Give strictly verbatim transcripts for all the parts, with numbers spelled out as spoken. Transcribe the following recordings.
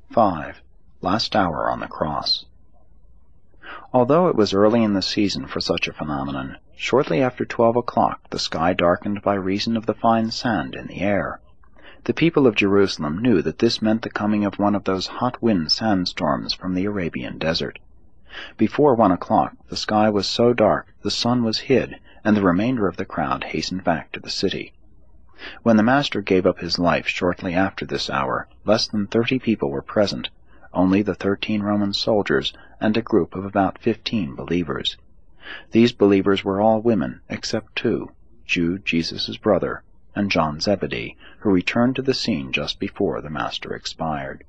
five. Last Hour on the Cross. Although it was early in the season for such a phenomenon, shortly after twelve o'clock the sky darkened by reason of the fine sand in the air. The people of Jerusalem knew that this meant the coming of one of those hot wind sandstorms from the Arabian desert. Before one o'clock the sky was so dark the sun was hid, and the remainder of the crowd hastened back to the city. When the Master gave up his life shortly after this hour, less than thirty people were present, only the thirteen Roman soldiers and a group of about fifteen believers. These believers were all women, except two, Jude, Jesus' brother, and John Zebedee, who returned to the scene just before the Master expired.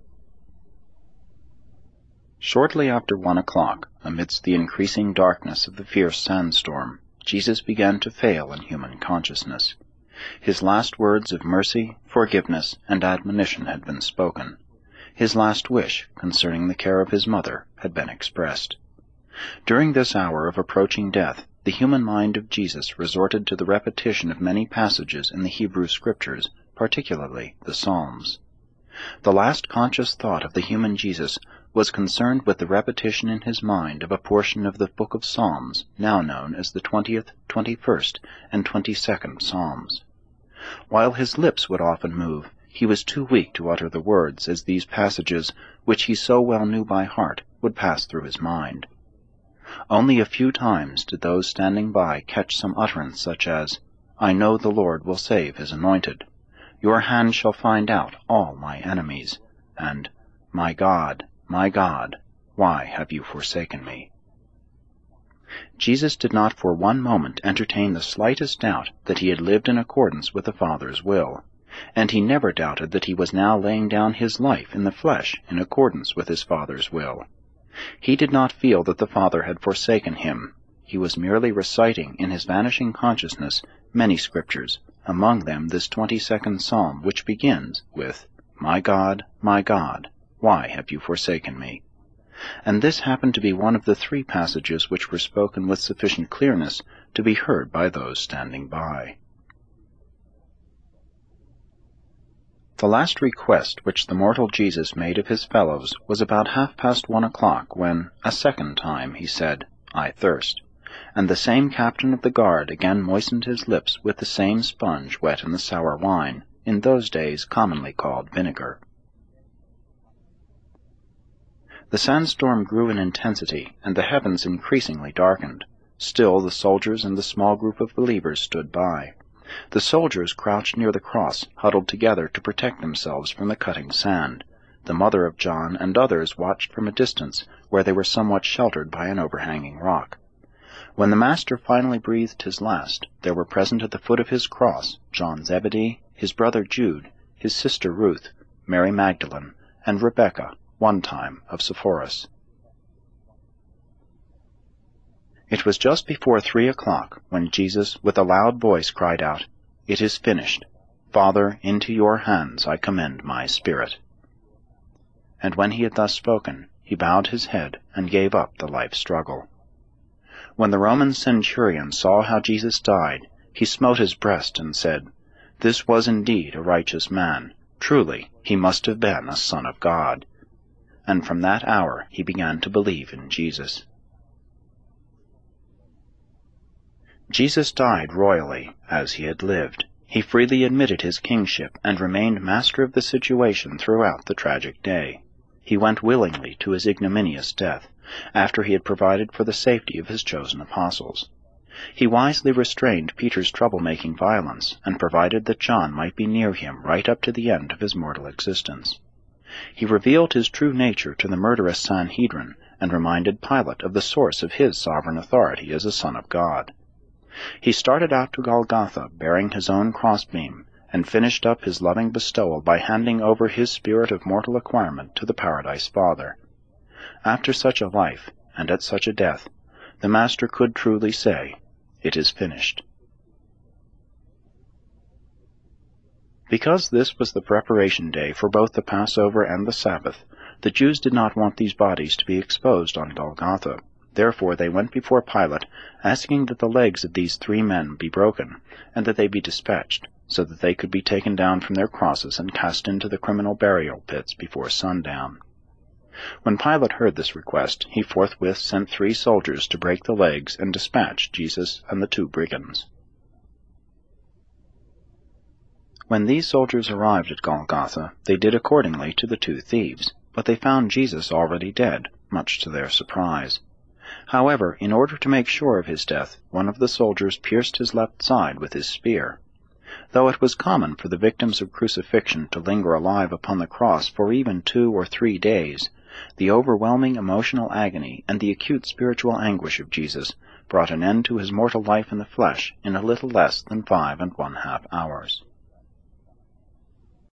Shortly after one o'clock, amidst the increasing darkness of the fierce sandstorm, Jesus began to fail in human consciousness. His last words of mercy, forgiveness, and admonition had been spoken. His last wish concerning the care of his mother had been expressed. During this hour of approaching death, the human mind of Jesus resorted to the repetition of many passages in the Hebrew Scriptures, particularly the Psalms. The last conscious thought of the human Jesus was concerned with the repetition in his mind of a portion of the book of Psalms, now known as the twentieth, twenty-first, and twenty-second Psalms. While his lips would often move, he was too weak to utter the words as these passages, which he so well knew by heart, would pass through his mind. Only a few times did those standing by catch some utterance such as, "I know the Lord will save his anointed," "Your hand shall find out all my enemies," and, "My God, my God, why have you forsaken me?" Jesus did not for one moment entertain the slightest doubt that he had lived in accordance with the Father's will, and he never doubted that he was now laying down his life in the flesh in accordance with his Father's will. He did not feel that the Father had forsaken him. He was merely reciting in his vanishing consciousness many Scriptures, among them this twenty-second Psalm, which begins with, "My God, my God, why have you forsaken me?" And this happened to be one of the three passages which were spoken with sufficient clearness to be heard by those standing by. The last request which the mortal Jesus made of his fellows was about half-past one o'clock, when, a second time, he said, "I thirst," and the same captain of the guard again moistened his lips with the same sponge wet in the sour wine, in those days commonly called vinegar. The sandstorm grew in intensity, and the heavens increasingly darkened. Still the soldiers and the small group of believers stood by. The soldiers crouched near the cross, huddled together to protect themselves from the cutting sand. The mother of John and others watched from a distance, where they were somewhat sheltered by an overhanging rock. When the Master finally breathed his last, there were present at the foot of his cross John Zebedee, his brother Jude, his sister Ruth, Mary Magdalene, and Rebekah, one time of Sepphoris. It was just before three o'clock when Jesus with a loud voice cried out, "It is finished. Father, into your hands I commend my spirit." And when he had thus spoken, he bowed his head and gave up the life struggle. When the Roman centurion saw how Jesus died, he smote his breast and said, "This was indeed a righteous man. Truly, he must have been a Son of God." And from that hour he began to believe in Jesus. Jesus died royally, as he had lived. He freely admitted his kingship and remained master of the situation throughout the tragic day. He went willingly to his ignominious death, after he had provided for the safety of his chosen apostles. He wisely restrained Peter's trouble-making violence, and provided that John might be near him right up to the end of his mortal existence. He revealed his true nature to the murderous Sanhedrin, and reminded Pilate of the source of his sovereign authority as a Son of God. He started out to Golgotha bearing his own crossbeam, and finished up his loving bestowal by handing over his spirit of mortal acquirement to the Paradise Father. After such a life, and at such a death, the Master could truly say, "It is finished." Because this was the preparation day for both the Passover and the Sabbath, the Jews did not want these bodies to be exposed on Golgotha. Therefore they went before Pilate, asking that the legs of these three men be broken, and that they be dispatched, so that they could be taken down from their crosses and cast into the criminal burial pits before sundown. When Pilate heard this request, he forthwith sent three soldiers to break the legs and dispatch Jesus and the two brigands. When these soldiers arrived at Golgotha, they did accordingly to the two thieves, but they found Jesus already dead, much to their surprise. However, in order to make sure of his death, one of the soldiers pierced his left side with his spear. Though it was common for the victims of crucifixion to linger alive upon the cross for even two or three days, the overwhelming emotional agony and the acute spiritual anguish of Jesus brought an end to his mortal life in the flesh in a little less than five and one-half hours.